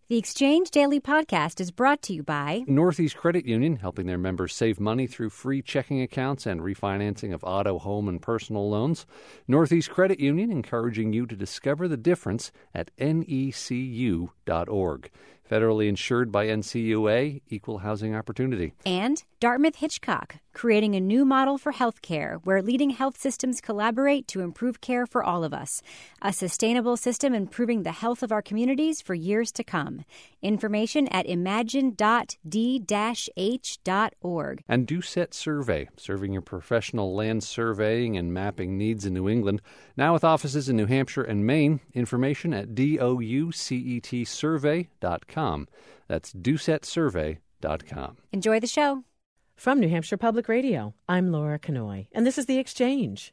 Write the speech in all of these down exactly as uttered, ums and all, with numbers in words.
The Exchange Daily Podcast is brought to you by Northeast Credit Union, helping their members save money through free checking accounts and refinancing of auto, home, and personal loans. Northeast Credit Union, encouraging you to discover the difference at N E C U dot org. Federally insured by N C U A, Equal Housing Opportunity. And Dartmouth Hitchcock, creating a new model for healthcare where leading health systems collaborate to improve care for all of us. A sustainable system improving the health of our communities for years to come. Information at imagine dot d dash h dot org. And Doucette Survey, serving your professional land surveying and mapping needs in New England. Now with offices in New Hampshire and Maine. Information at doucet survey dot com. That's doucette survey dot com. Enjoy the show. From New Hampshire Public Radio, I'm Laura Kanoy, and this is The Exchange.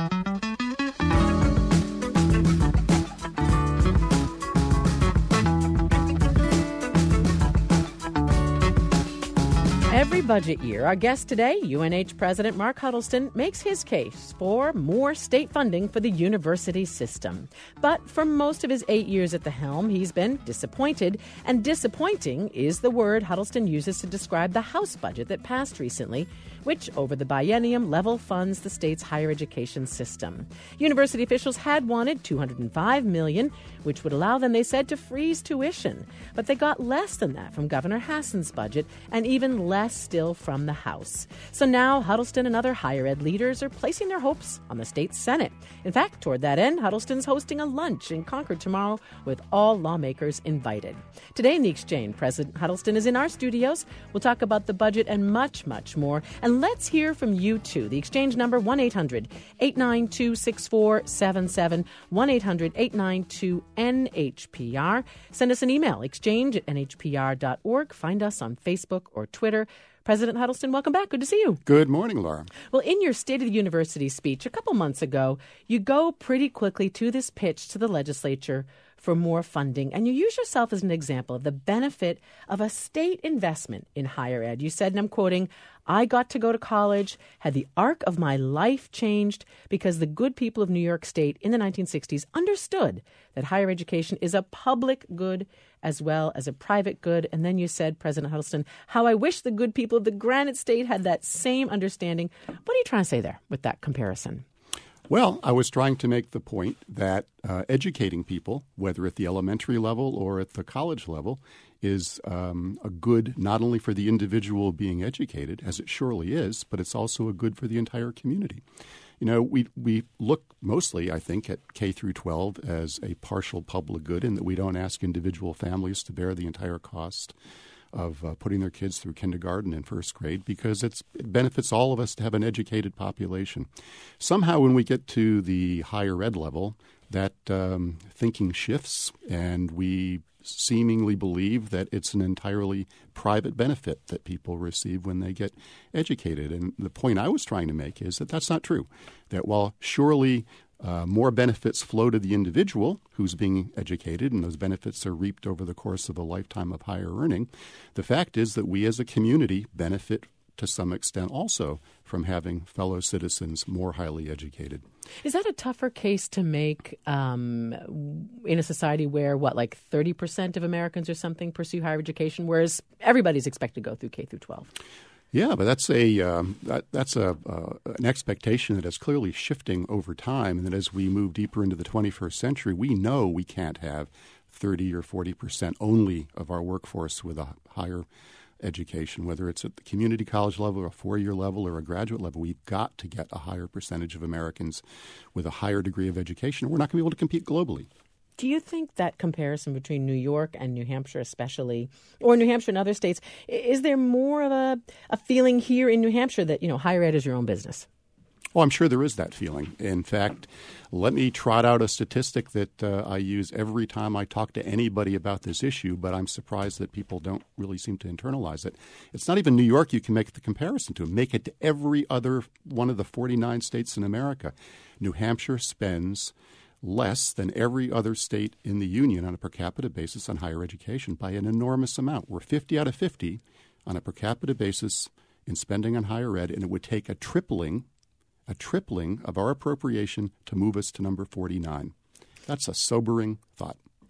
Every budget year, our guest today, U N H President Mark Huddleston, makes his case for more state funding for the university system. But for most of his eight years at the helm, he's been disappointed. And disappointing is the word Huddleston uses to describe the House budget that passed recently, which over the biennium level funds the state's higher education system. University officials had wanted two hundred five million dollars, which would allow them, they said, to freeze tuition. But they got less than that from Governor Hassan's budget, and even less still from the House. So now Huddleston and other higher ed leaders are placing their hopes on the state Senate. In fact, toward that end, Huddleston's hosting a lunch in Concord tomorrow with all lawmakers invited. Today in the Exchange, President Huddleston is in our studios. We'll talk about the budget and much, much more. And let's hear from you, too. The Exchange number, one eight hundred eight nine two six four seven seven, one eight hundred eight nine two N H P R. Send us an email, exchange at N H P R dot org. Find us on Facebook or Twitter. President Huddleston, welcome back. Good to see you. Good morning, Laura. Well, in your State of the University speech a couple months ago, you go pretty quickly to this pitch to the legislature for more funding, and you use yourself as an example of the benefit of a state investment in higher ed. You said, and I'm quoting, "I got to go to college, had the arc of my life changed because the good people of New York State in the nineteen sixties understood that higher education is a public good as well as a private good." And then you said, President Huddleston, "How I wish the good people of the Granite State had that same understanding." What are you trying to say there with that comparison? Well, I was trying to make the point that uh, educating people, whether at the elementary level or at the college level, is um, a good not only for the individual being educated, as it surely is, but it's also a good for the entire community. You know, we we look mostly, I think, at K through twelve as a partial public good in that we don't ask individual families to bear the entire cost of uh, putting their kids through kindergarten and first grade because it's, it benefits all of us to have an educated population. Somehow when we get to the higher ed level, that um, thinking shifts and we seemingly believe that it's an entirely private benefit that people receive when they get educated. And the point I was trying to make is that that's not true, that while surely Uh, more benefits flow to the individual who's being educated, and those benefits are reaped over the course of a lifetime of higher earning. The fact is that we as a community benefit to some extent also from having fellow citizens more highly educated. Is that a tougher case to make um, in a society where, what, like thirty percent of Americans or something pursue higher education, whereas everybody's expected to go through K through twelve? Yeah, but that's a um, that, that's a uh, an expectation that is clearly shifting over time, and that as we move deeper into the twenty-first century, we know we can't have thirty or forty percent only of our workforce with a higher education, whether it's at the community college level or a four-year level or a graduate level. We've got to get a higher percentage of Americans with a higher degree of education, or we're not going to be able to compete globally. Do you think that comparison between New York and New Hampshire especially, or New Hampshire and other states, is there more of a, a feeling here in New Hampshire that, you know, higher ed is your own business? Oh, I'm sure there is that feeling. In fact, let me trot out a statistic that uh, I use every time I talk to anybody about this issue, but I'm surprised that people don't really seem to internalize it. It's not even New York you can make the comparison to. Make it to every other one of the forty-nine states in America. New Hampshire spends less than every other state in the union on a per capita basis on higher education by an enormous amount. We're fifty out of fifty on a per capita basis in spending on higher ed, and it would take a tripling, a tripling of our appropriation to move us to number forty-nine. That's a sobering thought.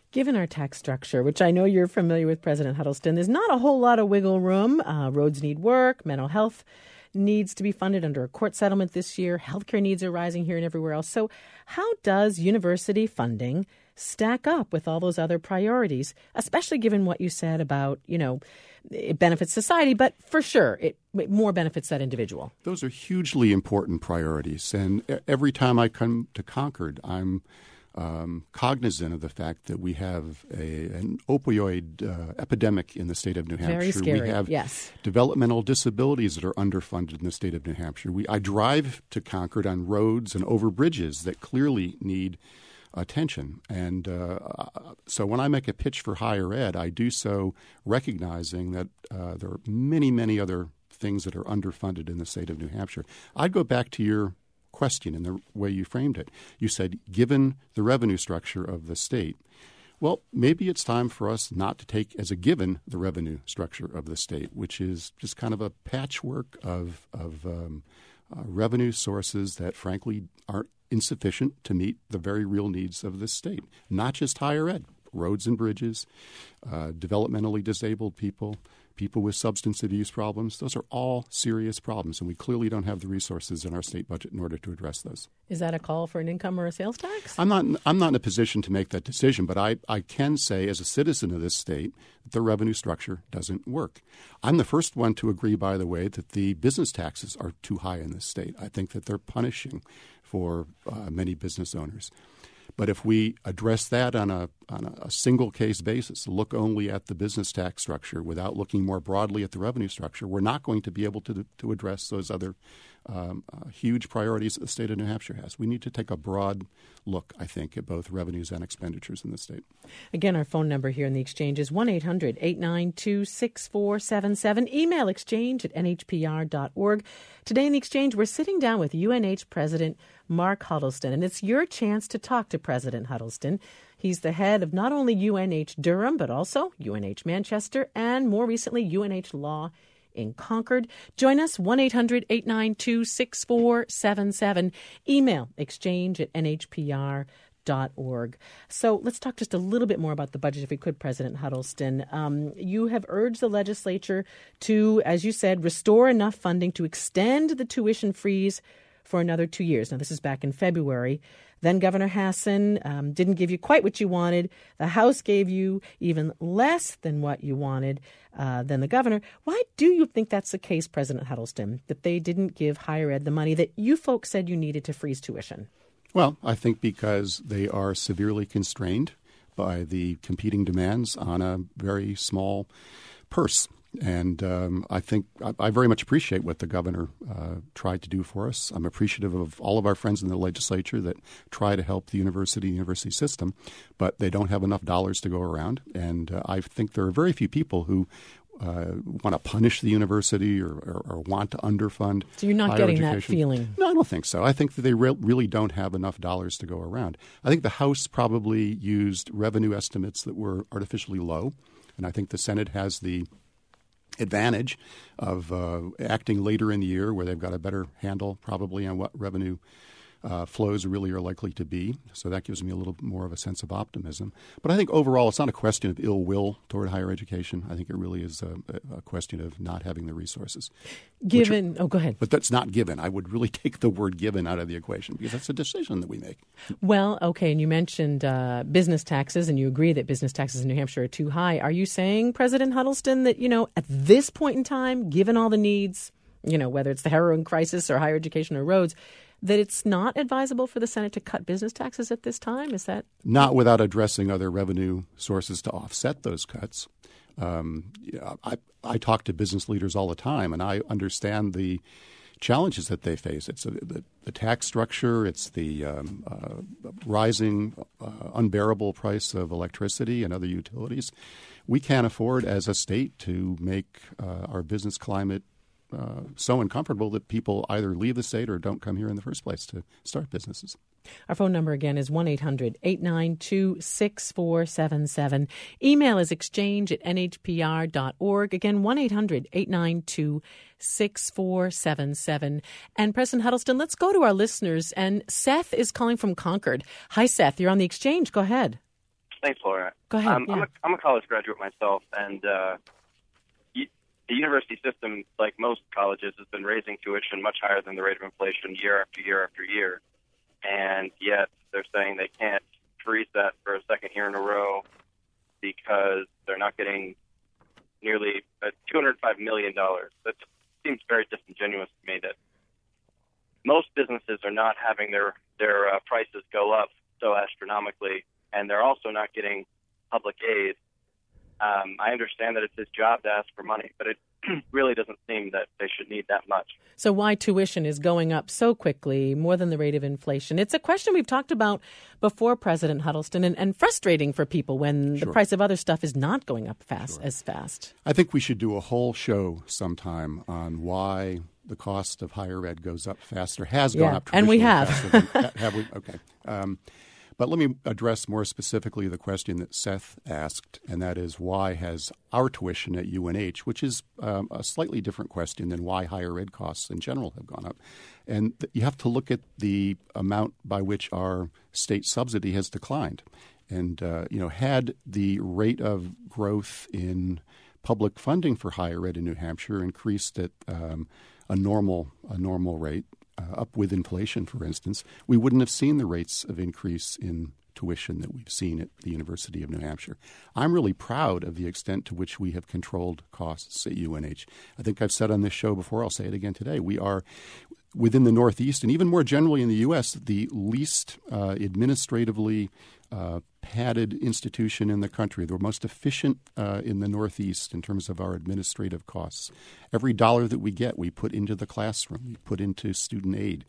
Given our tax structure, which I know you're familiar with, President Huddleston, there's not a whole lot of wiggle room. Uh, roads need work. Mental health needs to be funded under a court settlement this year. Healthcare needs are rising here and everywhere else. So how does university funding stack up with all those other priorities, especially given what you said about, you know, it benefits society, but for sure it, it more benefits that individual? Those are hugely important priorities. And every time I come to Concord, I'm Um, cognizant of the fact that we have a, an opioid uh, epidemic in the state of New Hampshire. Very scary, we have yes. developmental disabilities that are underfunded in the state of New Hampshire. We, I drive to Concord on roads and over bridges that clearly need attention. And uh, so when I make a pitch for higher ed, I do so recognizing that uh, there are many, many other things that are underfunded in the state of New Hampshire. I'd go back to your question in the way you framed it. You said, given the revenue structure of the state, well, maybe it's time for us not to take as a given the revenue structure of the state, which is just kind of a patchwork of, of um, uh, revenue sources that, frankly, aren't insufficient to meet the very real needs of the state, not just higher ed, roads and bridges, uh, developmentally disabled people, people with substance abuse problems. Those are all serious problems, and we clearly don't have the resources in our state budget in order to address those. Is that a call for an income or a sales tax? I'm not I'm not in a position to make that decision, but I, I can say as a citizen of this state that the revenue structure doesn't work. I'm the first one to agree, by the way, that the business taxes are too high in this state. I think that they're punishing for uh, many business owners. But if we address that on a on a single case basis, look only at the business tax structure without looking more broadly at the revenue structure, we're not going to be able to to address those other um, uh, huge priorities that the state of New Hampshire has. We need to take a broad look, I think, at both revenues and expenditures in the state. Again, our phone number here in the Exchange is one eight hundred eight nine two six four seven seven. Email exchange at n h p r dot org. Today in the Exchange, we're sitting down with U N H President Mark Huddleston, and it's your chance to talk to President Huddleston. He's the head of not only U N H Durham, but also U N H Manchester, and more recently, U N H Law in Concord. Join us, one eight hundred eight nine two six four seven seven. Email exchange at n h p r dot org. So let's talk just a little bit more about the budget, if we could, President Huddleston. Um, you have urged the legislature to, as you said, restore enough funding to extend the tuition freeze for another two years. Now, this is back in February. Then Governor Hassan um, didn't give you quite what you wanted. The House gave you even less than what you wanted uh, than the governor. Why do you think that's the case, President Huddleston, that they didn't give higher ed the money that you folks said you needed to freeze tuition? Well, I think because they are severely constrained by the competing demands on a very small purse. And um, I think I, I very much appreciate what the governor uh, tried to do for us. I'm appreciative of all of our friends in the legislature that try to help the university university system, but they don't have enough dollars to go around. And uh, I think there are very few people who uh, want to punish the university or, or, or want to underfund. So you're not higher getting education. that feeling? No, I don't think so. I think that they re- really don't have enough dollars to go around. I think the House probably used revenue estimates that were artificially low, and I think the Senate has the advantage of uh, acting later in the year where they've got a better handle probably on what revenue uh, flows really are likely to be. So that gives me a little more of a sense of optimism. But I think overall it's not a question of ill will toward higher education. I think it really is a, a question of not having the resources. Given – are, oh, go ahead. But that's not given. I would really take the word given out of the equation because that's a decision that we make. Well, okay, and you mentioned uh, business taxes, and you agree that business taxes in New Hampshire are too high. Are you saying, President Huddleston, that, you know, at this point in time, given all the needs, you know, whether it's the heroin crisis or higher education or roads, that it's not advisable for the Senate to cut business taxes at this time? Is that – Not without addressing other revenue sources to offset those cuts. Um, yeah, I, I talk to business leaders all the time, and I understand the challenges that they face. It's a, the, the tax structure. It's the um, uh, rising, uh, unbearable price of electricity and other utilities. We can't afford as a state to make uh, our business climate uh, so uncomfortable that people either leave the state or don't come here in the first place to start businesses. Our phone number again is one eight hundred eight nine two six four seven seven. Email is exchange at n h p r dot org. Again, one eight hundred eight nine two six four seven seven. And President Huddleston, let's go to our listeners. And Seth is calling from Concord. Hi, Seth. You're on the Exchange. Go ahead. Thanks, Laura. Go ahead. Um, yeah. I'm, a, I'm a college graduate myself, and uh, y- the university system, like most colleges, has been raising tuition much higher than the rate of inflation year after year after year. And yet they're saying they can't freeze that for a second year in a row because they're not getting nearly uh, two hundred five million dollars. That seems very disingenuous to me that most businesses are not having their, their uh, prices go up so astronomically, and they're also not getting public aid. Um, I understand that it's his job to ask for money, but it really doesn't seem that they should need that much. So why tuition is going up so quickly, more than the rate of inflation? It's a question we've talked about before, President Huddleston, and, and frustrating for people when Sure. the price of other stuff is not going up fast Sure. as fast. I think we should do a whole show sometime on why the cost of higher ed goes up faster, has gone Yeah, up and we traditionally have. faster than, have we? Okay. Um, but let me address more specifically the question that Seth asked, and that is why has our tuition at U N H, which is um, a slightly different question than why higher ed costs in general have gone up. And th- you have to look at the amount by which our state subsidy has declined. And, uh, you know, had the rate of growth in public funding for higher ed in New Hampshire increased at um, a normal a normal rate, uh, up with inflation, for instance, we wouldn't have seen the rates of increase in tuition that we've seen at the University of New Hampshire. I'm really proud of the extent to which we have controlled costs at U N H. I think I've said on this show before, I'll say it again today, we are within the Northeast and even more generally in the U S, the least uh, administratively uh, padded institution in the country. The most efficient uh, in the Northeast in terms of our administrative costs. Every dollar that we get, we put into the classroom, we put into student aid.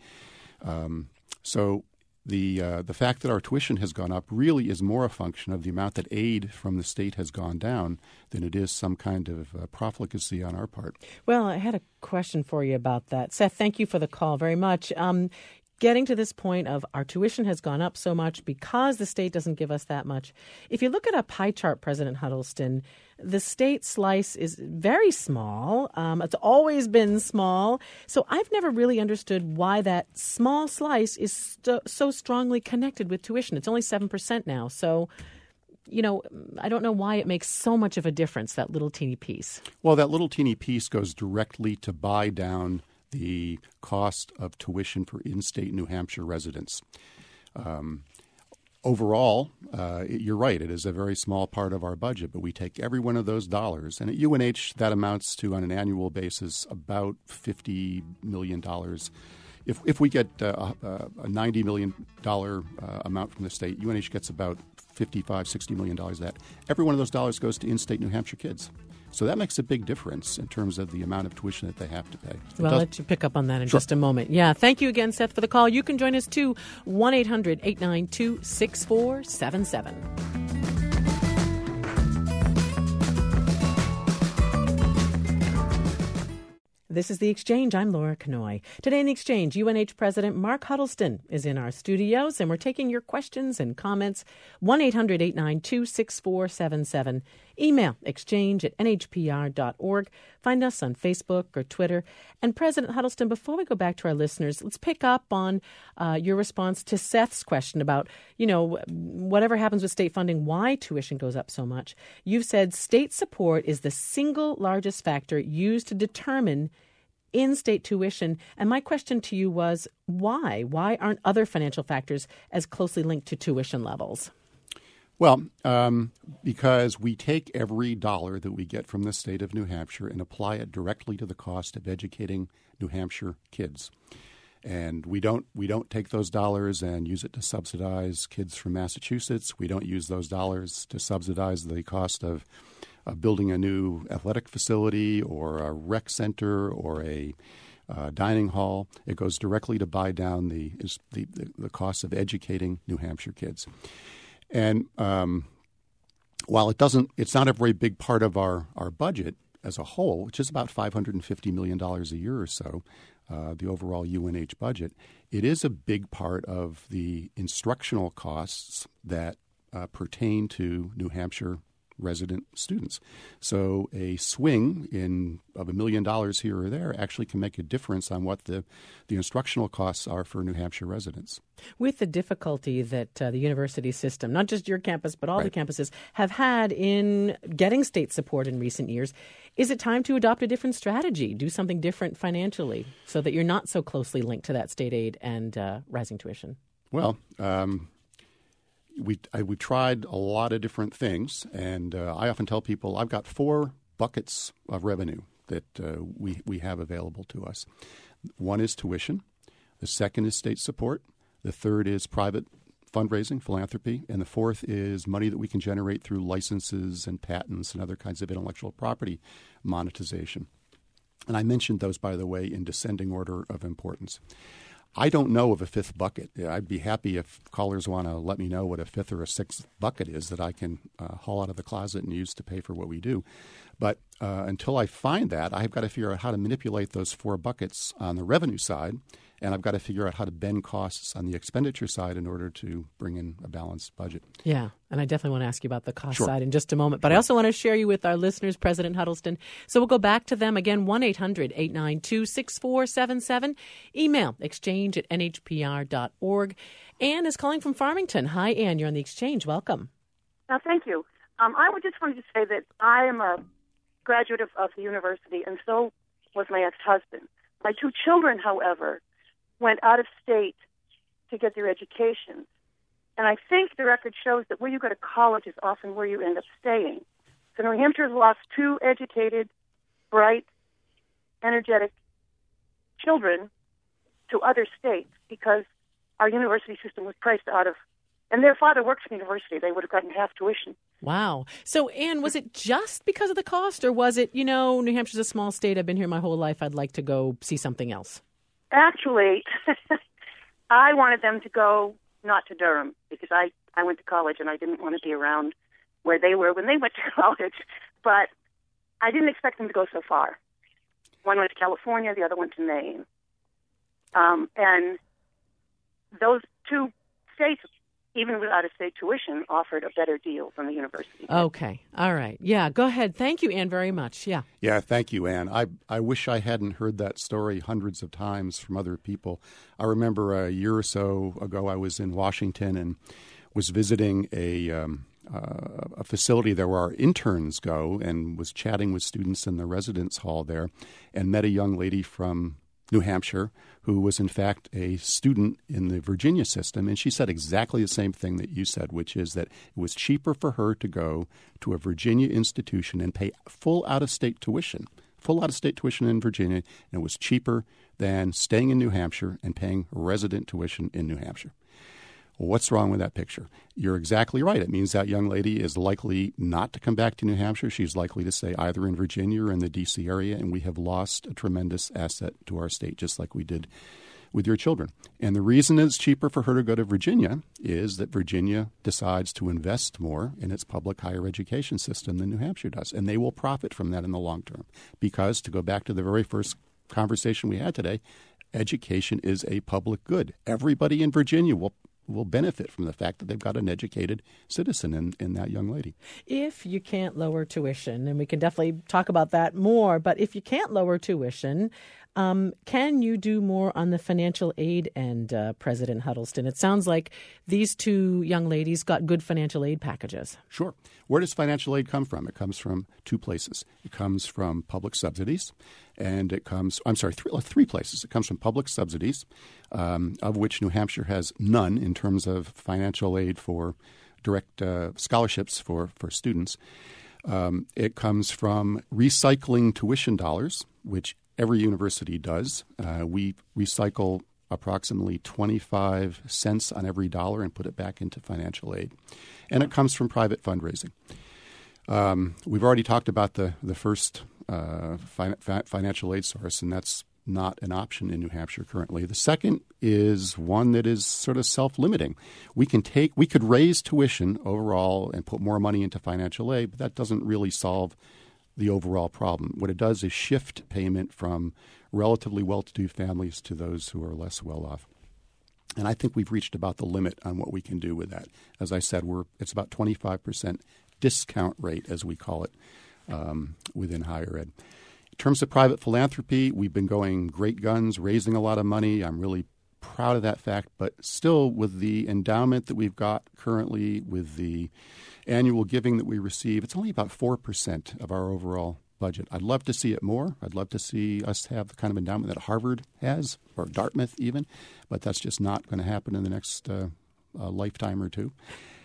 Um, so the uh, the fact that our tuition has gone up really is more a function of the amount that aid from the state has gone down than it is some kind of uh, profligacy on our part. Well, I had a question for you about that. Seth, thank you for the call very much. Um, getting to this point of our tuition has gone up so much because the state doesn't give us that much. If you look at a pie chart, President Huddleston, the state slice is very small. Um, it's always been small. So I've never really understood why that small slice is st- so strongly connected with tuition. It's only seven percent now. So, you know, I don't know why it makes so much of a difference, that little teeny piece. Well, that little teeny piece goes directly to buy down the cost of tuition for in-state New Hampshire residents. Um, overall, uh, you're right, it is a very small part of our budget, but we take every one of those dollars, and at U N H that amounts to, on an annual basis, about fifty million dollars. If, if we get uh, a, a ninety million dollars uh, amount from the state, U N H gets about fifty-five, sixty million dollars of that. Every one of those dollars goes to in-state New Hampshire kids. So that makes a big difference in terms of the amount of tuition that they have to pay. It Well, I'll does- let you pick up on that in Sure. just a moment. Yeah, thank you again, Seth, for the call. You can join us too, one eight hundred eight nine two six four seven seven. This is The Exchange. I'm Laura Kanoy. Today in The Exchange, U N H President Mark Huddleston is in our studios, and we're taking your questions and comments. one eight hundred eight nine two six four seven seven. Email exchange at n h p r dot org. Find us on Facebook or Twitter. And President Huddleston, before we go back to our listeners, let's pick up on uh, your response to Seth's question about, you know, whatever happens with state funding, why tuition goes up so much. You've said state support is the single largest factor used to determine in-state tuition. And my question to you was, why? Why aren't other financial factors as closely linked to tuition levels? Well, um, because we take every dollar that we get from the state of New Hampshire and apply it directly to the cost of educating New Hampshire kids. And we don't we don't take those dollars and use it to subsidize kids from Massachusetts. We don't use those dollars to subsidize the cost of uh, building a new athletic facility or a rec center or a uh, dining hall. It goes directly to buy down the is the, the, the cost of educating New Hampshire kids. And um, while it doesn't, it's not a very big part of our, our budget as a whole, which is about five hundred fifty million dollars a year or so, uh, the overall U N H budget, it is a big part of the instructional costs that uh, pertain to New Hampshire resident students. So a swing in of a million dollars here or there actually can make a difference on what the, the instructional costs are for New Hampshire residents. With the difficulty that uh, the university system, not just your campus, but all Right. the campuses, have had in getting state support in recent years, is it time to adopt a different strategy, do something different financially so that you're not so closely linked to that state aid and uh, rising tuition? Well, um, we I, we tried a lot of different things, and uh, I often tell people I've got four buckets of revenue that uh, we, we have available to us. One is tuition. The second is state support. The third is private fundraising, philanthropy. And the fourth is money that we can generate through licenses and patents and other kinds of intellectual property monetization. And I mentioned those, by the way, in descending order of importance. I don't know of a fifth bucket. I'd be happy if callers want to let me know what a fifth or a sixth bucket is that I can uh, haul out of the closet and use to pay for what we do. But uh, until I find that, I've got to figure out how to manipulate those four buckets on the revenue side, and I've got to figure out how to bend costs on the expenditure side in order to bring in a balanced budget. Yeah, and I definitely want to ask you about the cost Sure. side in just a moment. But I also want to share you with our listeners, President Huddleston. So we'll go back to them again, one eight hundred eight nine two six four seven seven. Email exchange at n h p r dot org. Anne is calling from Farmington. Hi, Anne. You're on the Exchange. Welcome. Uh, thank you. Um, I would just wanted to say that I am a graduate of, of the university, and so was my ex-husband. My two children, however, went out of state to get their education. And I think the record shows that where you go to college is often where you end up staying. So New Hampshire has lost two educated, bright, energetic children to other states because our university system was priced out of, and their father works for the university. They would have gotten half tuition. Wow. So, Anne, was it just because of the cost, or was it, you know, New Hampshire's a small state, I've been here my whole life, I'd like to go see something else? Actually, I wanted them to go not to Durham because I, I went to college and I didn't want to be around where they were when they went to college. But I didn't expect them to go so far. One went to California, the other went to Maine. Um, and those two states, even without a state tuition, offered a better deal than the university did. Okay. All right. Yeah, go ahead. Thank you, Anne, very much. Yeah. Yeah, thank you, Anne. I, I wish I hadn't heard that story hundreds of times from other people. I remember a year or so ago I was in Washington and was visiting a um, uh, a facility there where our interns go, and was chatting with students in the residence hall there, and met a young lady from New Hampshire who was in fact a student in the Virginia system, and she said exactly the same thing that you said, which is that it was cheaper for her to go to a Virginia institution and pay full out-of-state tuition, full out-of-state tuition in Virginia, and it was cheaper than staying in New Hampshire and paying resident tuition in New Hampshire. Well, what's wrong with that picture? You're exactly right. It means that young lady is likely not to come back to New Hampshire. She's likely to stay either in Virginia or in the D C area, and we have lost a tremendous asset to our state, just like we did with your children. And the reason it's cheaper for her to go to Virginia is that Virginia decides to invest more in its public higher education system than New Hampshire does, and they will profit from that in the long term. Because, to go back to the very first conversation we had today, education is a public good. Everybody in Virginia will will benefit from the fact that they've got an educated citizen in, in that young lady. If you can't lower tuition, and we can definitely talk about that more, but if you can't lower tuition, um, can you do more on the financial aid end, uh, President Huddleston? It sounds like these two young ladies got good financial aid packages. Sure. Where does financial aid come from? It comes from two places. It comes from public subsidies, and it comes, I'm sorry, three, three places. It comes from public subsidies, um, of which New Hampshire has none in terms of financial aid for direct uh, scholarships for, for students. Um, it comes from recycling tuition dollars, which every university does. Uh, we recycle approximately twenty-five cents on every dollar and put it back into financial aid. And it comes from private fundraising. Um, we've already talked about the, the first uh, fi- fi- financial aid source, and that's not an option in New Hampshire currently. The second is one that is sort of self-limiting. We can take, we could raise tuition overall and put more money into financial aid, but that doesn't really solve the overall problem. What it does is shift payment from relatively well-to-do families to those who are less well-off. And I think we've reached about the limit on what we can do with that. As I said, we're it's about twenty-five percent discount rate, as we call it, um, within higher ed. In terms of private philanthropy, we've been going great guns, raising a lot of money. I'm really proud of that fact, but still with the endowment that we've got currently, with the annual giving that we receive, it's only about four percent of our overall budget. I'd love to see it more. I'd love to see us have the kind of endowment that Harvard has, or Dartmouth even, but that's just not going to happen in the next uh, uh, lifetime or two.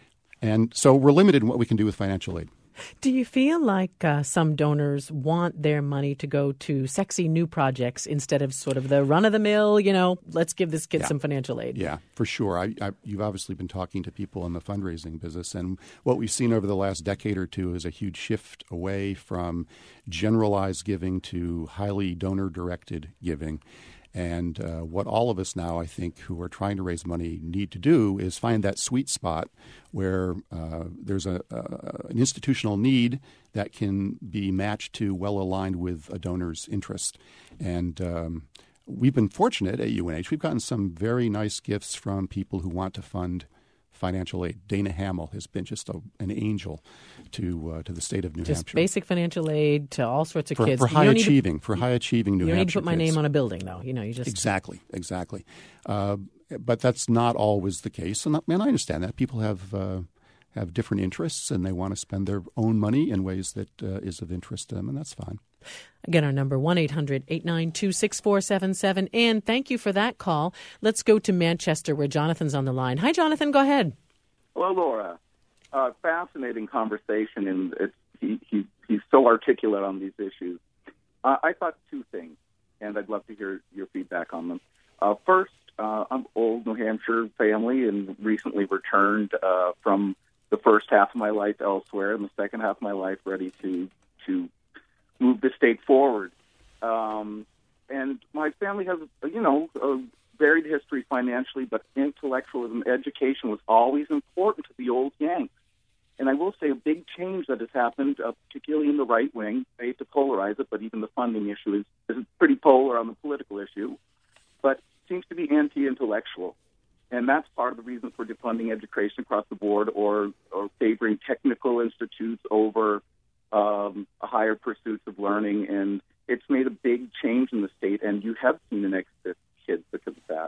And so we're limited in what we can do with financial aid. Do you feel like uh, some donors want their money to go to sexy new projects instead of sort of the run-of-the-mill, you know, let's give this kid yeah. some financial aid? Yeah, for sure. I, I, you've obviously been talking to people in the fundraising business, and what we've seen over the last decade or two is a huge shift away from generalized giving to highly donor-directed giving. And uh, what all of us now, I think, who are trying to raise money need to do is find that sweet spot where uh, there's a, a, an institutional need that can be matched to well aligned with a donor's interest. And um, we've been fortunate at U N H. We've gotten some very nice gifts from people who want to fund financial aid. Dana Hamill has been just a, an angel to uh, to the state of New just Hampshire. Just basic financial aid to all sorts of for, kids. For high achieving, to, for high achieving New you Hampshire You need to put my kids. name on a building, though. You know, you just exactly, exactly. Uh, but that's not always the case, and, and I understand that people have uh, have different interests, and they want to spend their own money in ways that uh, is of interest to them, and that's fine. Again, our number, one eight hundred eight nine two six four seven seven. And thank you for that call. Let's go to Manchester, where Jonathan's on the line. Hi, Jonathan. Go ahead. Hello, Laura. Uh, fascinating conversation, and it's, he, he, he's so articulate on these issues. Uh, I thought two things, and I'd love to hear your feedback on them. Uh, first, uh, I'm old New Hampshire family and recently returned uh, from the first half of my life elsewhere and the second half of my life ready to to move the state forward. Um, and my family has, you know, a varied history financially, but intellectualism, education was always important to the old Yanks. And I will say a big change that has happened, uh, particularly in the right wing, I hate to polarize it, but even the funding issue is, is pretty polar on the political issue, but seems to be anti-intellectual. And that's part of the reason for defunding education across the board, or, or favoring technical institutes over um, higher pursuits of learning. And it's made a big change in the state, and you have seen an exodus kids because of that.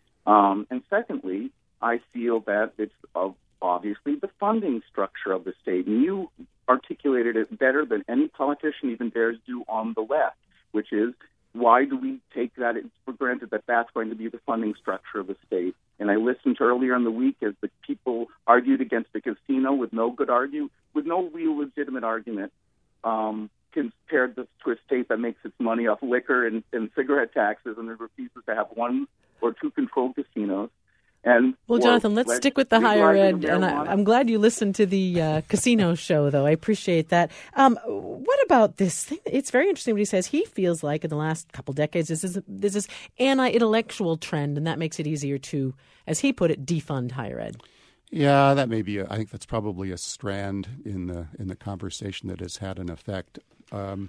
Um, and secondly, I feel that it's uh, obviously the funding structure of the state. And you articulated it better than any politician even dares do on the left, which is, why do we take that for granted that that's going to be the funding structure of the state? And I listened to earlier in the week as the people argued against the casino with no good argue, with no real legitimate argument, um, compared to a state that makes its money off liquor and, and cigarette taxes, and it refuses to have one or two controlled casinos. And well, Jonathan, let's stick with the higher ed. And I, I'm glad you listened to the uh, casino show, though. I appreciate that. Um, what about this thing? It's very interesting what he says. He feels like in the last couple decades, this is this is anti-intellectual trend, and that makes it easier to, as he put it, defund higher ed. Yeah, that may be. A, I think that's probably a strand in the in the conversation that has had an effect. Um,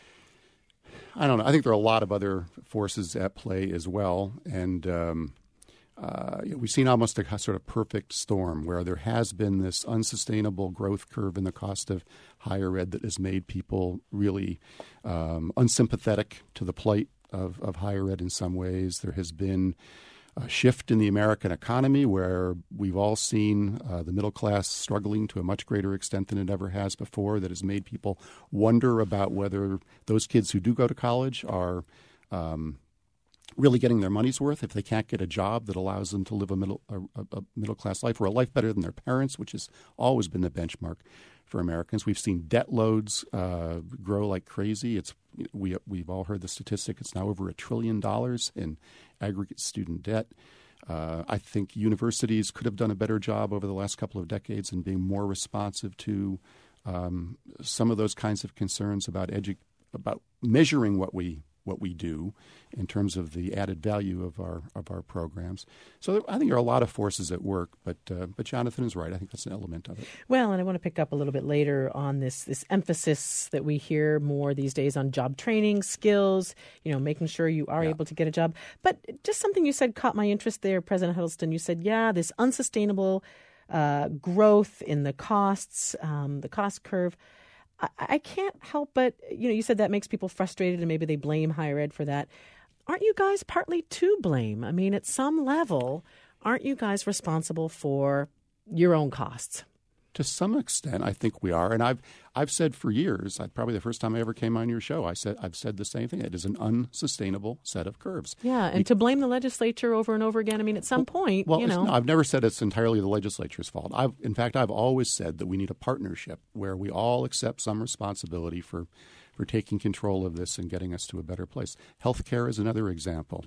I don't know. I think there are a lot of other forces at play as well, and um, uh, we've seen almost a sort of perfect storm where there has been this unsustainable growth curve in the cost of higher ed that has made people really um, unsympathetic to the plight of, of higher ed in some ways. There has been a shift in the American economy where we've all seen uh, the middle class struggling to a much greater extent than it ever has before, that has made people wonder about whether those kids who do go to college are um, really getting their money's worth if they can't get a job that allows them to live a middle a, a middle class life, or a life better than their parents, which has always been the benchmark for Americans. We've seen debt loads uh, grow like crazy. It's we we've all heard the statistic. It's now over a trillion dollars in aggregate student debt. Uh, I think universities could have done a better job over the last couple of decades in being more responsive to um, some of those kinds of concerns about edu- about measuring what we what we do in terms of the added value of our of our programs. So I think there are a lot of forces at work, but uh, but Jonathan is right. I think that's an element of it. Well, and I want to pick up a little bit later on this this emphasis that we hear more these days on job training, skills, you know, making sure you are yeah. able to get a job. But just something you said caught my interest there, President Huddleston. You said, yeah, this unsustainable uh, growth in the costs, um, the cost curve. I, I can't help but, you know, you said that makes people frustrated and maybe they blame higher ed for that. Aren't you guys partly to blame? I mean, at some level, aren't you guys responsible for your own costs? To some extent, I think we are, and I've I've said for years. I, probably the first time I ever came on your show, I said I've said the same thing. It is an unsustainable set of curves. Yeah, and you, to blame the legislature over and over again. I mean, at some well, point, well, you know, no, I've never said it's entirely the legislature's fault. I've, in fact, I've always said that we need a partnership where we all accept some responsibility for. for taking control of this and getting us to a better place. Healthcare is another example,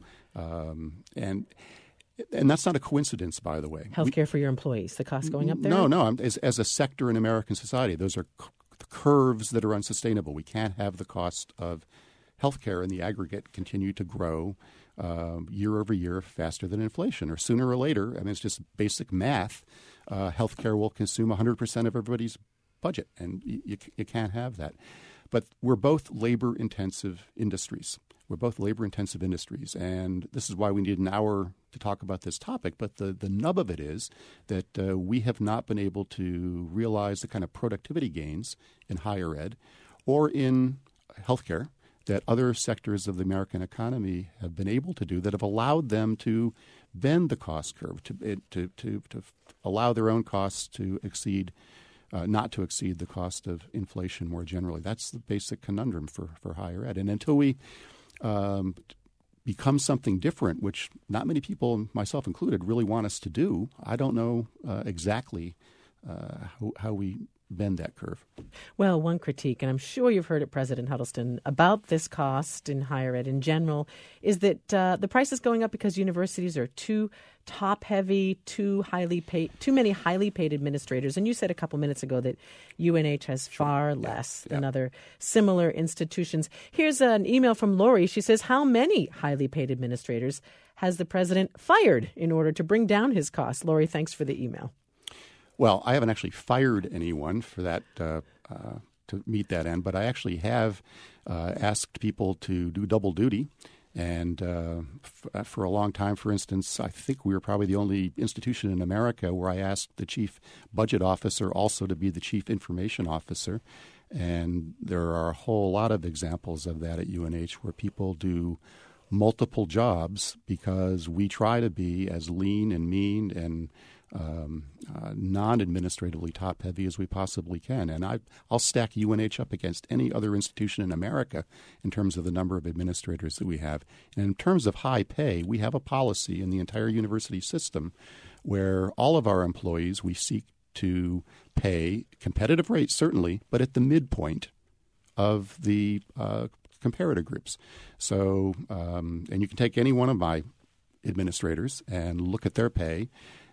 um, and. And that's not a coincidence, by the way. Healthcare we, for your employees, the cost going up there? No, no. As, as a sector in American society, those are c- curves that are unsustainable. We can't have the cost of healthcare in the aggregate continue to grow uh, year over year faster than inflation. Or sooner or later, I mean, it's just basic math, uh, healthcare will consume one hundred percent of everybody's budget, and you, you, you can't have that. But we're both labor-intensive industries. We're both labor-intensive industries, and this is why we need an hour to talk about this topic. But the, the nub of it is that uh, we have not been able to realize the kind of productivity gains in higher ed or in healthcare that other sectors of the American economy have been able to do that have allowed them to bend the cost curve, to to to, to allow their own costs to exceed Uh, not to exceed the cost of inflation more generally. That's the basic conundrum for, for higher ed. And until we um, become something different, which not many people, myself included, really want us to do, I don't know uh, exactly uh, how, how we bend that curve. Well, one critique, and I'm sure you've heard it, President Huddleston, about this cost in higher ed in general, is that uh, the price is going up because universities are too top-heavy, too highly paid, too many highly paid administrators. And you said a couple minutes ago that U N H has Sure. far yeah. less yeah. than other similar institutions. Here's an email from Lori. She says, how many highly paid administrators has the president fired in order to bring down his costs? Lori, thanks for the email. Well, I haven't actually fired anyone for that uh, uh, to meet that end, but I actually have uh, asked people to do double duty. And uh, f- for a long time, for instance, I think we were probably the only institution in America where I asked the chief budget officer also to be the chief information officer. And there are a whole lot of examples of that at U N H where people do multiple jobs because we try to be as lean and mean and Um, uh, non-administratively top-heavy as we possibly can. And I, I'll stack U N H up against any other institution in America in terms of the number of administrators that we have. And in terms of high pay, we have a policy in the entire university system where all of our employees we seek to pay competitive rates, certainly, but at the midpoint of the uh, comparator groups. So, um, and you can take any one of my administrators and look at their pay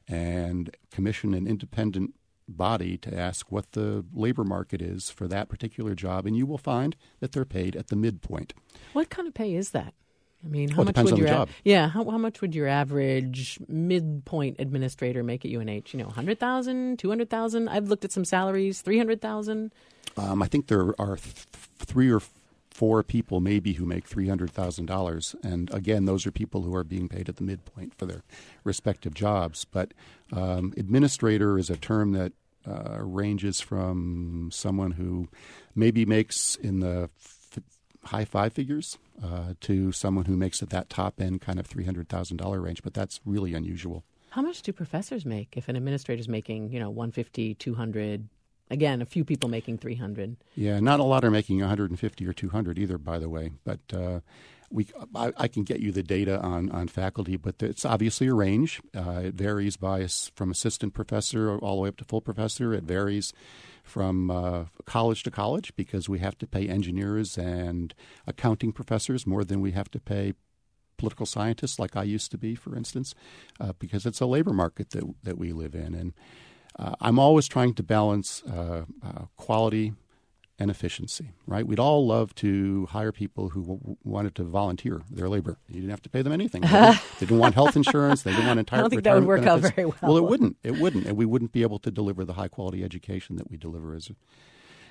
and commission an independent body to ask what the labor market is for that particular job, and you will find that they're paid at the midpoint. What kind of pay is that? I mean, how well, it much depends would on your the a- job. yeah? How, how much would your average midpoint administrator make at U N H? You know, one hundred thousand dollars, two hundred thousand dollars? I've looked at some salaries, three hundred thousand dollars. Um, I think there are th- three or four people maybe who make three hundred thousand dollars. And again, those are people who are being paid at the midpoint for their respective jobs. But um, administrator is a term that uh, ranges from someone who maybe makes in the f- high five figures uh, to someone who makes at that top end kind of three hundred thousand dollars range. But that's really unusual. How much do professors make if an administrator is making, you know, one hundred fifty, two hundred? Again, a few people making three hundred. Yeah, not a lot are making one hundred fifty or two hundred either, by the way. But uh, we, I, I can get you the data on, on faculty, but it's obviously a range. Uh, it varies by from assistant professor all the way up to full professor. It varies from uh, college to college because we have to pay engineers and accounting professors more than we have to pay political scientists like I used to be, for instance, uh, because it's a labor market that that we live in. And uh, I'm always trying to balance uh, uh, quality and efficiency, right? We'd all love to hire people who w- wanted to volunteer their labor. You didn't have to pay them anything. They didn't, they didn't want health insurance. They didn't want entire I don't think that would work benefits. out very well. Well, it wouldn't. It wouldn't. And we wouldn't be able to deliver the high-quality education that we deliver as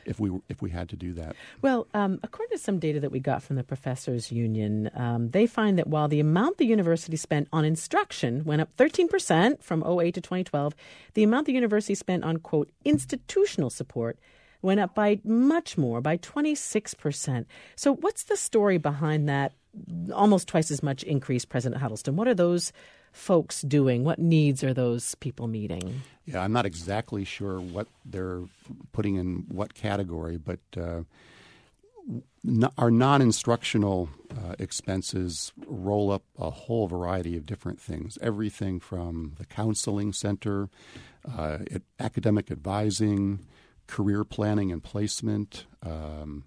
if we if we had to do that. Well, um, according to some data that we got from the Professors Union, um, they find that while the amount the university spent on instruction went up thirteen percent from oh eight to twenty twelve, the amount the university spent on, quote, institutional support went up by much more, by twenty-six percent. So what's the story behind that almost twice as much increase, President Huddleston? What are those folks doing? What needs are those people meeting? Yeah, I'm not exactly sure what they're putting in what category, but uh, n- our non-instructional uh, expenses roll up a whole variety of different things. Everything from the counseling center, uh, it, academic advising, career planning and placement, um,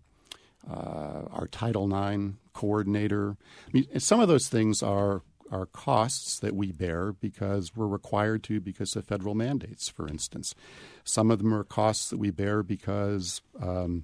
uh, our Title nine coordinator. I mean, some of those things are are costs that we bear because we're required to because of federal mandates, for instance. Some of them are costs that we bear because um,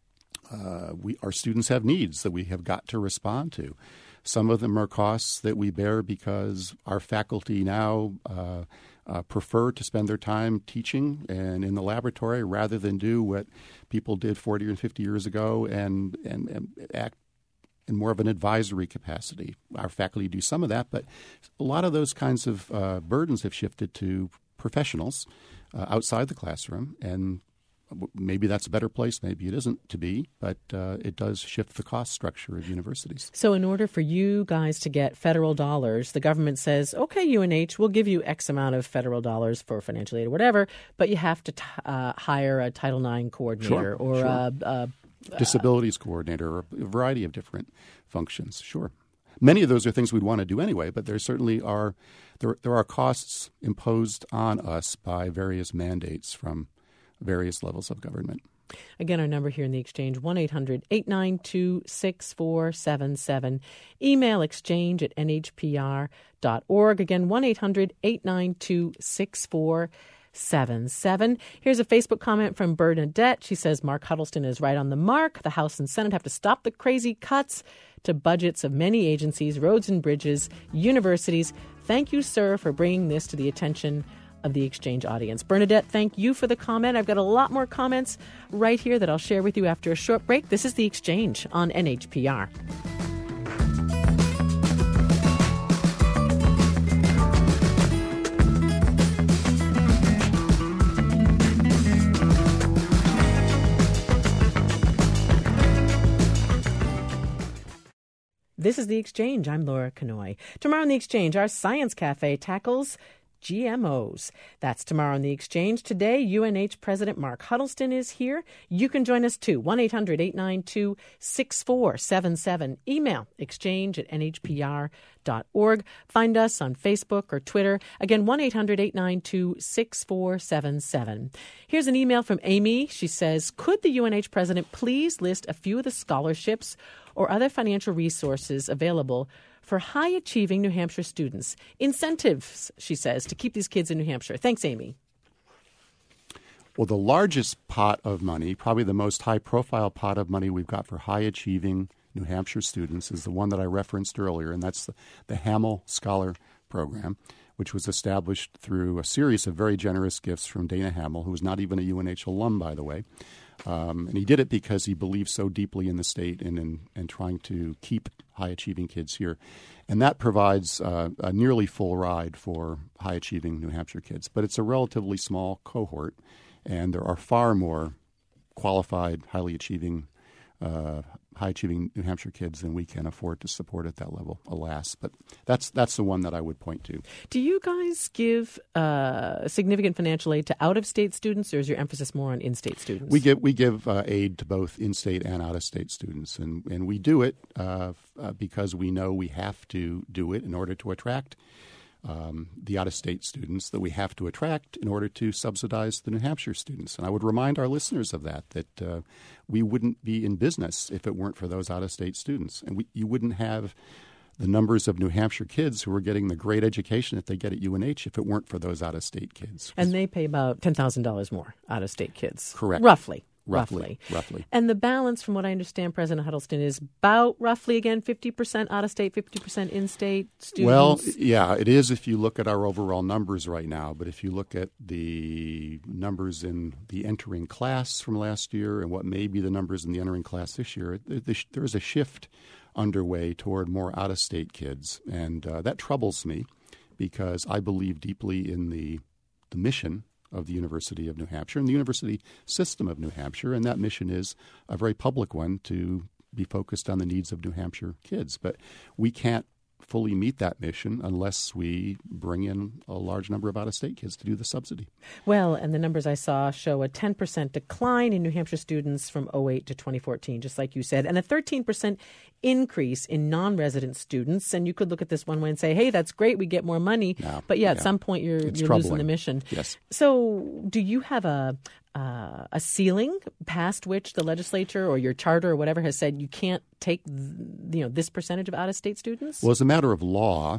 uh, we our students have needs that we have got to respond to. Some of them are costs that we bear because our faculty now uh, uh, prefer to spend their time teaching and in the laboratory rather than do what people did forty or fifty years ago and, and, and act in more of an advisory capacity. Our faculty do some of that, but a lot of those kinds of uh, burdens have shifted to professionals uh, outside the classroom, and maybe that's a better place, maybe it isn't to be, but uh, it does shift the cost structure of universities. So in order for you guys to get federal dollars, the government says, okay, U N H, we'll give you X amount of federal dollars for financial aid or whatever, but you have to t- uh, hire a Title nine coordinator Sure, or sure. a, a disabilities coordinator, or a variety of different functions. Sure. Many of those are things we'd want to do anyway, but there certainly are there, there are costs imposed on us by various mandates from various levels of government. Again, our number here in the Exchange, one eight hundred eight nine two six four seven seven. Email exchange at n h p r dot org. Again, one eight hundred eight nine two six four seven seven. Here's a Facebook comment from Bernadette. She says, Mark Huddleston is right on the mark. The House and Senate have to stop the crazy cuts to budgets of many agencies, roads and bridges, universities. Thank you, sir, for bringing this to the attention of the Exchange audience. Bernadette, thank you for the comment. I've got a lot more comments right here that I'll share with you after a short break. This is The Exchange on N H P R. This is The Exchange. I'm Laura Kanoy. Tomorrow on The Exchange, our Science Cafe tackles G M Os. That's tomorrow on The Exchange. Today, U N H President Mark Huddleston is here. You can join us too. one eight hundred eight nine two six four seven seven. Email exchange at n h p r dot org. Find us on Facebook or Twitter. Again, one eight hundred eight nine two six four seven seven. Here's an email from Amy. She says, could the U N H president please list a few of the scholarships or other financial resources available for high-achieving New Hampshire students? Incentives, she says, to keep these kids in New Hampshire. Thanks, Amy. Well, the largest pot of money, probably the most high-profile pot of money we've got for high-achieving New Hampshire students is the one that I referenced earlier, and that's the, the Hamill Scholar Program, which was established through a series of very generous gifts from Dana Hamill, who was not even a U N H alum, by the way. Um, and he did it because he believed so deeply in the state and in and trying to keep high-achieving kids here. And that provides uh, a nearly full ride for high-achieving New Hampshire kids. But it's a relatively small cohort, and there are far more qualified, highly achieving, uh, high-achieving New Hampshire kids than we can afford to support at that level, alas. But that's that's the one that I would point to. Do you guys give uh, significant financial aid to out-of-state students, or is your emphasis more on in-state students? We give we give uh, aid to both in-state and out-of-state students, and, and we do it uh, uh, because we know we have to do it in order to attract Um, the out-of-state students that we have to attract in order to subsidize the New Hampshire students. And I would remind our listeners of that, that uh, we wouldn't be in business if it weren't for those out-of-state students. And we, you wouldn't have the numbers of New Hampshire kids who are getting the great education that they get at U N H if it weren't for those out-of-state kids. And they pay about ten thousand dollars more, out-of-state kids. Correct. Roughly. Roughly, roughly. And the balance, from what I understand, President Huddleston, is about roughly, again, fifty percent out-of-state, fifty percent in-state students? Well, yeah, it is if you look at our overall numbers right now. But if you look at the numbers in the entering class from last year and what may be the numbers in the entering class this year, there is a shift underway toward more out-of-state kids. And uh, that troubles me because I believe deeply in the the mission of the University of New Hampshire and the university system of New Hampshire, and that mission is a very public one to be focused on the needs of New Hampshire kids. But we can't fully meet that mission unless we bring in a large number of out-of-state kids to do the subsidy. Well, and the numbers I saw show a ten percent decline in New Hampshire students from oh eight to twenty fourteen, just like you said, and a thirteen percent increase in non-resident students. And you could look at this one way and say, hey, that's great, we get more money. No, but yeah, at yeah. some point you're, you're losing the mission. Yes. So do you have a uh, a ceiling past which the legislature or your charter or whatever has said you can't take you know this percentage of out-of-state students? Well, as a matter of law,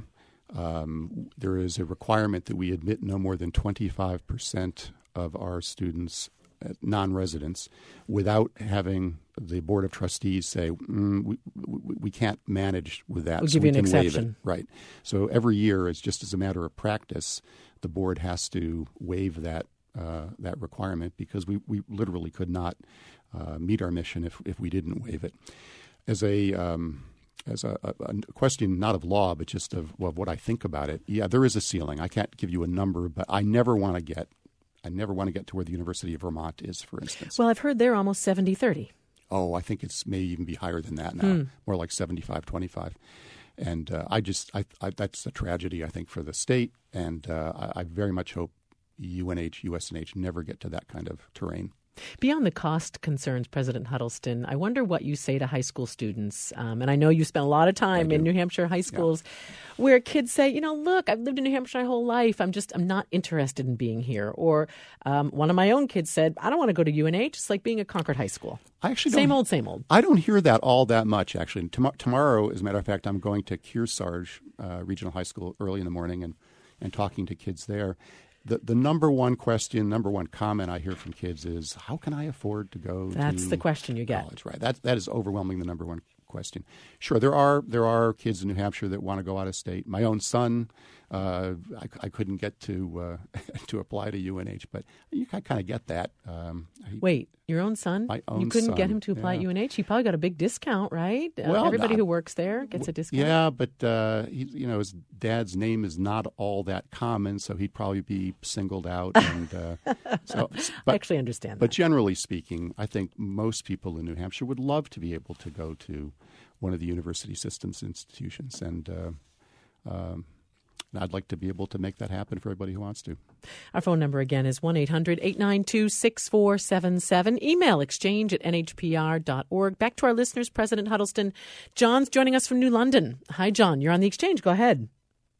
um, there is a requirement that we admit no more than twenty-five percent of our students, uh, non-residents, without having the Board of Trustees say, mm, we, we, we can't manage with that. We'll so give we you an can waive exception. it. Right. So every year, it's just as a matter of practice, the board has to waive that uh, that requirement because we, we literally could not uh, meet our mission if, if we didn't waive it. As a um, as a, a, a question not of law, but just of, of what I think about it, yeah, there is a ceiling. I can't give you a number, but I never want to get I never want to get to where the University of Vermont is, for instance. Well, I've heard they're almost seventy thirty. Oh, I think it's may even be higher than that now, hmm. more like seventy-five twenty-five. And uh, I just I, I, that's a tragedy, I think, for the state, and uh, I, I very much hope U N H, U S N H never get to that kind of terrain. Beyond the cost concerns, President Huddleston, I wonder what you say to high school students. Um, and I know you spent a lot of time in New Hampshire high schools yeah. where kids say, you know, look, I've lived in New Hampshire my whole life. I'm just I'm not interested in being here. Or um, one of my own kids said, I don't want to go to U N H. It's like being at Concord High School. I actually same don't, old, same old. I don't hear that all that much, actually. Tom- tomorrow, as a matter of fact, I'm going to Kearsarge uh, Regional High School early in the morning and, and talking to kids there. The the number one question, number one comment I hear from kids is, how can I afford to go That's to That's the question you get. College? Right. That, that is overwhelming the number one question. Sure, there are there are kids in New Hampshire that want to go out of state. My own son, uh, I, I couldn't get to uh, to apply to U N H, but you kind of get that. Um, he, Wait, your own son? My own You couldn't son, get him to apply yeah. at U N H? He probably got a big discount, right? Uh, Well, Everybody not, who works there gets a discount. Yeah, but uh, he, you know, his dad's name is not all that common, so he'd probably be singled out. And uh, so, but, I actually understand But that. generally speaking, I think most people in New Hampshire would love to be able to go to one of the university systems institutions, and uh, um, I'd like to be able to make that happen for everybody who wants to. Our phone number again is one eight hundred eight nine two six four seven seven. Email exchange at n h p r dot org. Back to our listeners, President Huddleston. John's joining us from New London. Hi, John. You're on the exchange. Go ahead.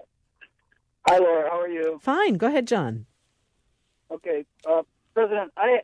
Hi, Laura. How are you? Fine. Go ahead, John. Okay. Uh, President, I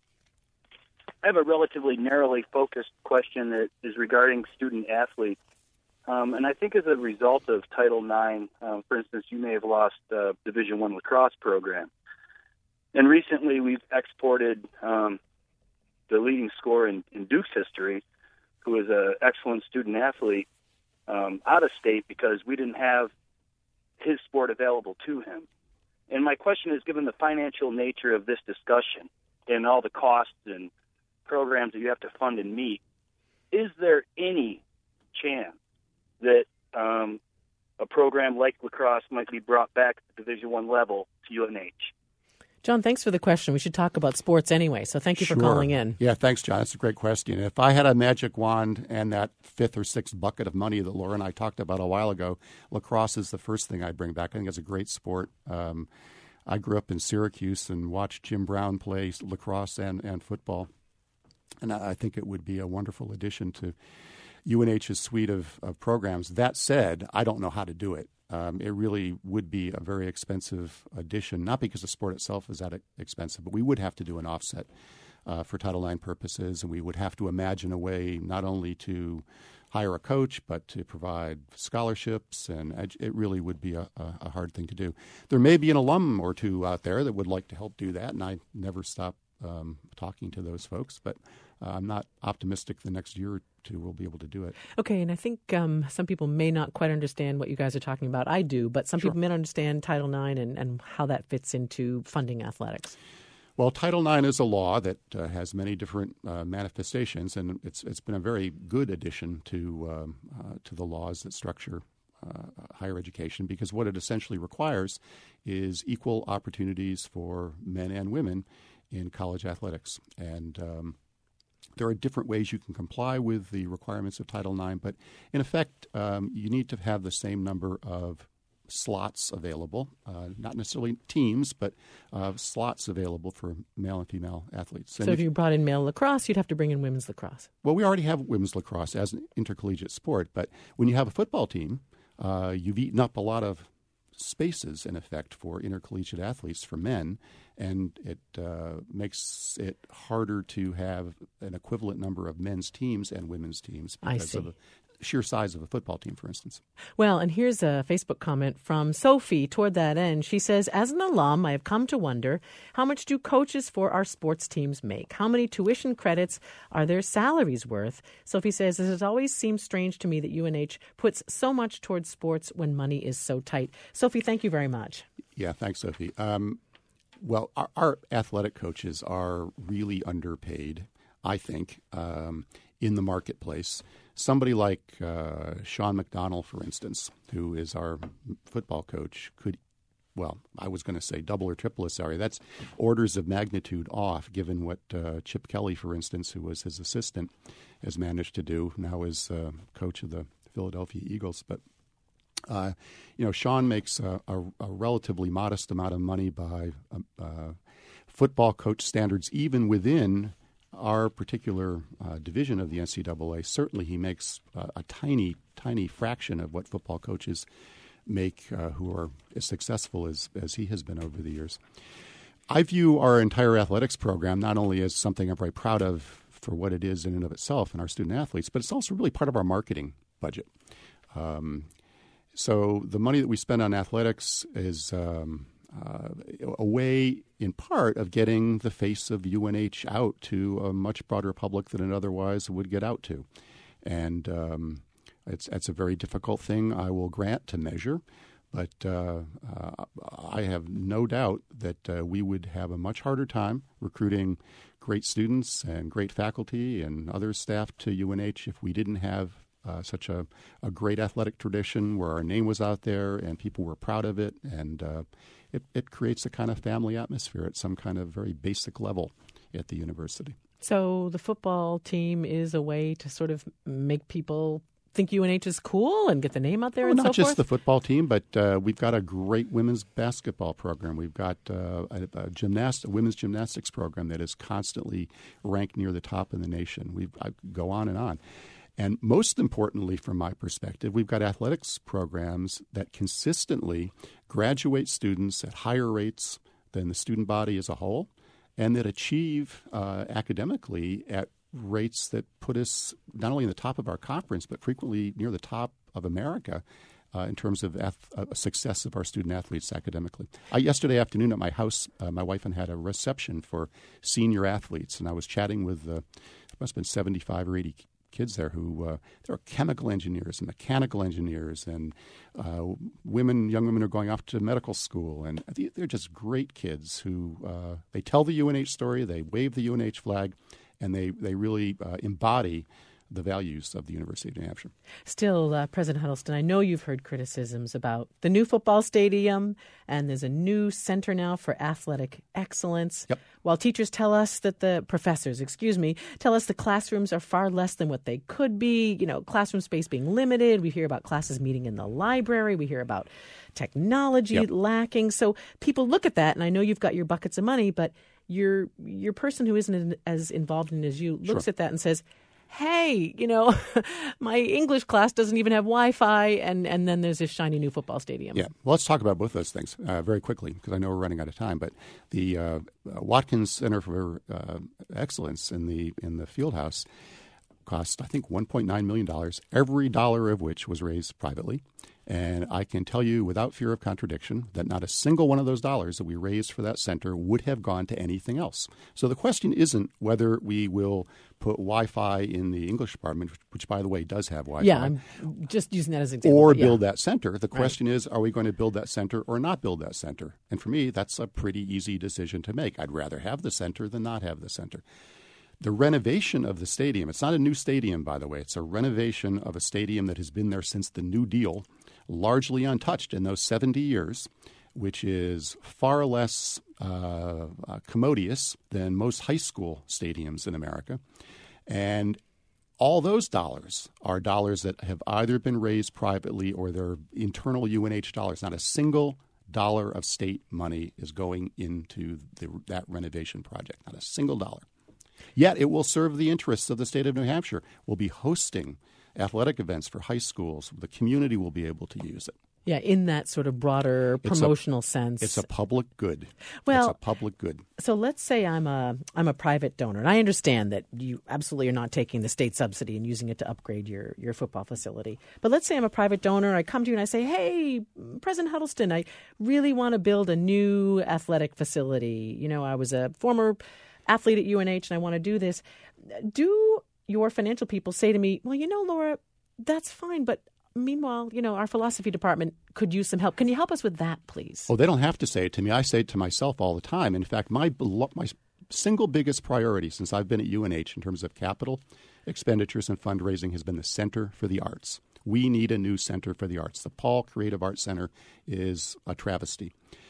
I have a relatively narrowly focused question that is regarding student athletes. Um, and I think as a result of Title nine, uh, for instance, you may have lost uh, Division One lacrosse program. And recently we've exported um, the leading scorer in, in Duke's history, who is an excellent student athlete, um, out of state because we didn't have his sport available to him. And my question is, given the financial nature of this discussion and all the costs and programs that you have to fund and meet, is there any chance that um, a program like lacrosse might be brought back at the Division One level to U N H? John, thanks for the question. We should talk about sports anyway, so thank you Sure. for calling in. Yeah, thanks, John. That's a great question. If I had a magic wand and that fifth or sixth bucket of money that Laura and I talked about a while ago, lacrosse is the first thing I'd bring back. I think it's a great sport. Um, I grew up in Syracuse and watched Jim Brown play lacrosse and, and football, and I think it would be a wonderful addition to U N H's suite of, of programs. That said, I don't know how to do it. Um, it really would be a very expensive addition, not because the sport itself is that expensive, but we would have to do an offset uh, for Title nine purposes, and we would have to imagine a way not only to hire a coach, but to provide scholarships, and it really would be a, a, a hard thing to do. There may be an alum or two out there that would like to help do that, and I never stop um, talking to those folks. But uh, I'm not optimistic the next year or two we'll be able to do it. Okay, and I think um, some people may not quite understand what you guys are talking about. I do, but some Sure. people may not understand Title nine and, and how that fits into funding athletics. Well, Title nine is a law that uh, has many different uh, manifestations, and it's it's been a very good addition to um, uh, to the laws that structure uh, higher education, because what it essentially requires is equal opportunities for men and women in college athletics. And um, there are different ways you can comply with the requirements of Title nine, but in effect, um, you need to have the same number of slots available, uh, not necessarily teams, but uh, slots available for male and female athletes. And so if, if you brought in male lacrosse, you'd have to bring in women's lacrosse. Well, we already have women's lacrosse as an intercollegiate sport, but when you have a football team, uh, you've eaten up a lot of spaces, in effect, for intercollegiate athletes, for men, and it uh, makes it harder to have an equivalent number of men's teams and women's teams I because see. of the sheer size of a football team, for instance. Well, and here's a Facebook comment from Sophie toward that end. She says, as an alum, I have come to wonder, how much do coaches for our sports teams make? How many tuition credits are their salaries worth? Sophie says, it has always seemed strange to me that U N H puts so much towards sports when money is so tight. Sophie, thank you very much. Yeah, thanks, Sophie. Um, well, our, our athletic coaches are really underpaid, I think, um, in the marketplace. Somebody like uh, Sean McDonnell, for instance, who is our football coach, could, well, I was going to say double or triple his salary. That's orders of magnitude off, given what uh, Chip Kelly, for instance, who was his assistant, has managed to do, now is uh, coach of the Philadelphia Eagles. But, uh, you know, Sean makes a, a, a relatively modest amount of money by uh, uh, football coach standards, even within our particular uh, division of the N C double A. Certainly he makes uh, a tiny, tiny fraction of what football coaches make uh, who are as successful as, as he has been over the years. I view our entire athletics program not only as something I'm very proud of for what it is in and of itself and our student athletes, but it's also really part of our marketing budget. Um, so the money that we spend on athletics is um, uh, a way, in part, of getting the face of U N H out to a much broader public than it otherwise would get out to. And um, it's, it's a very difficult thing, I will grant, to measure. But uh, uh, I have no doubt that uh, we would have a much harder time recruiting great students and great faculty and other staff to U N H if we didn't have uh, such a, a great athletic tradition where our name was out there and people were proud of it. And uh, it, it creates a kind of family atmosphere at some kind of very basic level at the university. So the football team is a way to sort of make people think U N H is cool and get the name out there well, and not so just forth? The football team, but uh, we've got a great women's basketball program. We've got uh, a, a, gymnast, a women's gymnastics program that is constantly ranked near the top in the nation. We go on and on. And most importantly, from my perspective, we've got athletics programs that consistently graduate students at higher rates than the student body as a whole, and that achieve uh, academically at rates that put us not only in the top of our conference, but frequently near the top of America uh, in terms of ath- uh, success of our student athletes academically. Uh, yesterday afternoon at my house, uh, my wife and I had a reception for senior athletes, and I was chatting with, uh, there must have been seventy-five or eighty kids there who uh, there are chemical engineers and mechanical engineers, and uh, women, young women are going off to medical school, and they're just great kids who uh, they tell the U N H story, they wave the U N H flag, and they, they really uh, embody the values of the University of New Hampshire. Still, uh, President Huddleston, I know you've heard criticisms about the new football stadium, and there's a new center now for athletic excellence. Yep. While teachers tell us that the professors, excuse me, tell us the classrooms are far less than what they could be, you know, classroom space being limited. We hear about classes meeting in the library. We hear about technology Yep. lacking. So people look at that, and I know you've got your buckets of money, but your your person who isn't as involved in it as you looks Sure. at that and says, hey, you know, my English class doesn't even have Wi-Fi, and, and then there's this shiny new football stadium. Yeah, well, let's talk about both those things uh, very quickly because I know we're running out of time. But the uh, Watkins Center for uh, Excellence in the in the Fieldhouse, cost, I think, one point nine million dollars, every dollar of which was raised privately. And I can tell you without fear of contradiction that not a single one of those dollars that we raised for that center would have gone to anything else. So the question isn't whether we will put Wi-Fi in the English department, which, which by the way, does have Wi-Fi. Yeah, I'm just using that as an example. Or yeah. build that center. The question right. is, are we going to build that center or not build that center? And for me, that's a pretty easy decision to make. I'd rather have the center than not have the center. The renovation of the stadium, it's not a new stadium, by the way. It's a renovation of a stadium that has been there since the New Deal, largely untouched in those seventy years, which is far less uh, uh, commodious than most high school stadiums in America. And all those dollars are dollars that have either been raised privately or they're internal U N H dollars. Not a single dollar of state money is going into the, that renovation project, not a single dollar. Yet it will serve the interests of the state of New Hampshire. We'll be hosting athletic events for high schools. The community will be able to use it. Yeah, in that sort of broader promotional it's a, sense. It's a public good. Well, it's a public good. So let's say I'm a I'm a private donor, and I understand that you absolutely are not taking the state subsidy and using it to upgrade your, your football facility. But let's say I'm a private donor. I come to you and I say, hey, President Huddleston, I really want to build a new athletic facility. You know, I was a former athlete at U N H and I want to do this. Do your financial people say to me, well, you know, Laura, that's fine, but meanwhile, you know, our philosophy department could use some help. Can you help us with that, please? Oh, they don't have to say it to me. I say it to myself all the time. In fact, my my single biggest priority since I've been at U N H in terms of capital expenditures and fundraising has been the Center for the Arts. We need a new Center for the Arts. The Paul Creative Arts Center is a travesty.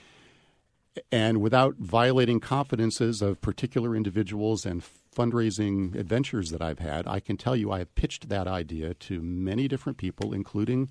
And without violating confidences of particular individuals and fundraising adventures that I've had, I can tell you I have pitched that idea to many different people, including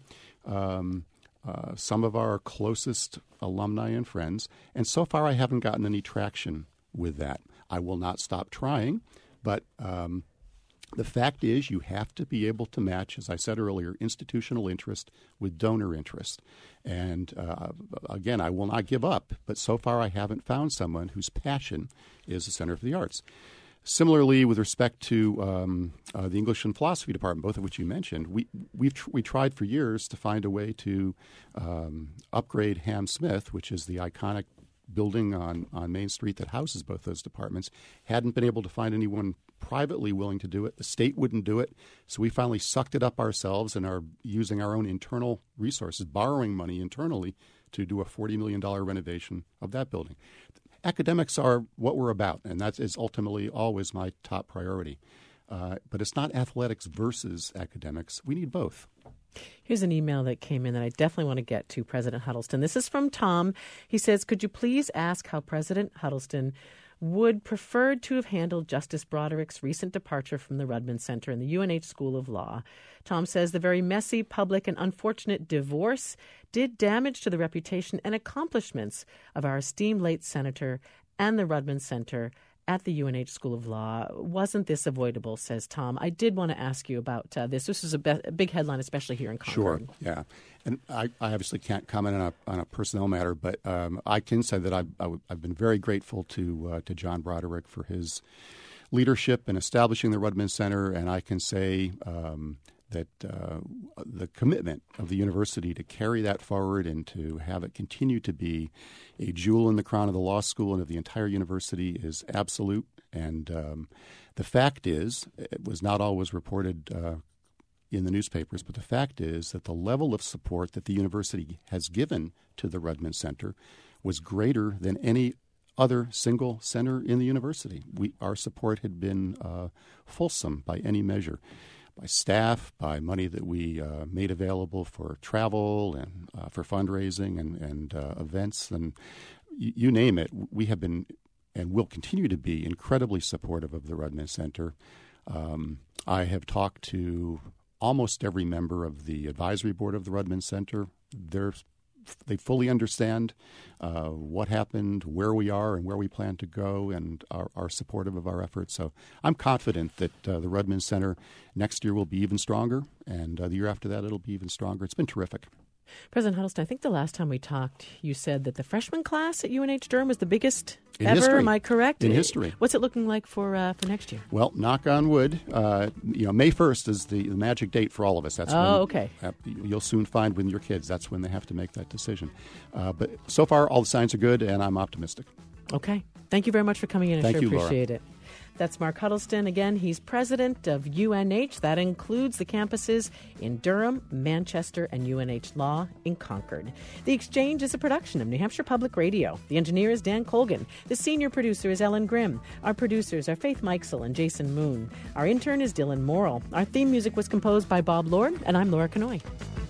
um, uh, some of our closest alumni and friends. And so far, I haven't gotten any traction with that. I will not stop trying, but um, the fact is you have to be able to match, as I said earlier, institutional interest with donor interest. And uh, again, I will not give up, but so far I haven't found someone whose passion is the Center for the Arts. Similarly, with respect to um, uh, the English and Philosophy Department, both of which you mentioned, we we've tr- we tried for years to find a way to um, upgrade Ham Smith, which is the iconic building on, on Main Street that houses both those departments. Hadn't been able to find anyone privately willing to do it. The state wouldn't do it. So we finally sucked it up ourselves and are using our own internal resources, borrowing money internally to do a forty million dollars renovation of that building. Academics are what we're about, and that is ultimately always my top priority. Uh, but it's not athletics versus academics. We need both. Here's an email that came in that I definitely want to get to President Huddleston. This is from Tom. He says, could you please ask how President Huddleston would prefer to have handled Justice Broderick's recent departure from the Rudman Center and the U N H School of Law? Tom says the very messy, public, and unfortunate divorce did damage to the reputation and accomplishments of our esteemed late senator and the Rudman Center at the U N H School of Law. Wasn't this avoidable, says Tom. I did want to ask you about uh, this. This is a, be- a big headline, especially here in Concord. Sure, yeah. And I, I obviously can't comment on a, on a personnel matter, but um, I can say that I've, I w- I've been very grateful to uh, to John Broderick for his leadership in establishing the Rudman Center, and I can say um, that uh, the commitment of the university to carry that forward and to have it continue to be a jewel in the crown of the law school and of the entire university is absolute. And um, the fact is, it was not always reported uh, in the newspapers, but the fact is that the level of support that the university has given to the Rudman Center was greater than any other single center in the university. We, our support had been uh, fulsome by any measure, by staff, by money that we uh, made available for travel and uh, for fundraising and, and uh, events, and y- you name it. We have been and will continue to be incredibly supportive of the Rudman Center. Um, I have talked to almost every member of the advisory board of the Rudman Center. They're, they fully understand uh, what happened, where we are, and where we plan to go, and are, are supportive of our efforts. So I'm confident that uh, the Rudman Center next year will be even stronger, and uh, the year after that it'll be even stronger. It's been terrific. President Huddleston, I think the last time we talked, you said that the freshman class at U N H Durham was the biggest in ever. History. Am I correct? In history. What's it looking like for uh, for next year? Well, knock on wood. Uh, you know, May first is the, the magic date for all of us. That's oh, when, okay. Uh, you'll soon find with your kids. That's when they have to make that decision. Uh, but so far, all the signs are good, and I'm optimistic. Okay. Thank you very much for coming in. I Thank sure you, appreciate Laura. it. That's Mark Huddleston. Again, he's president of U N H. That includes the campuses in Durham, Manchester, and U N H Law in Concord. The Exchange is a production of New Hampshire Public Radio. The engineer is Dan Colgan. The senior producer is Ellen Grimm. Our producers are Faith Mikesell and Jason Moon. Our intern is Dylan Morrill. Our theme music was composed by Bob Lord, and I'm Laura Kanoy.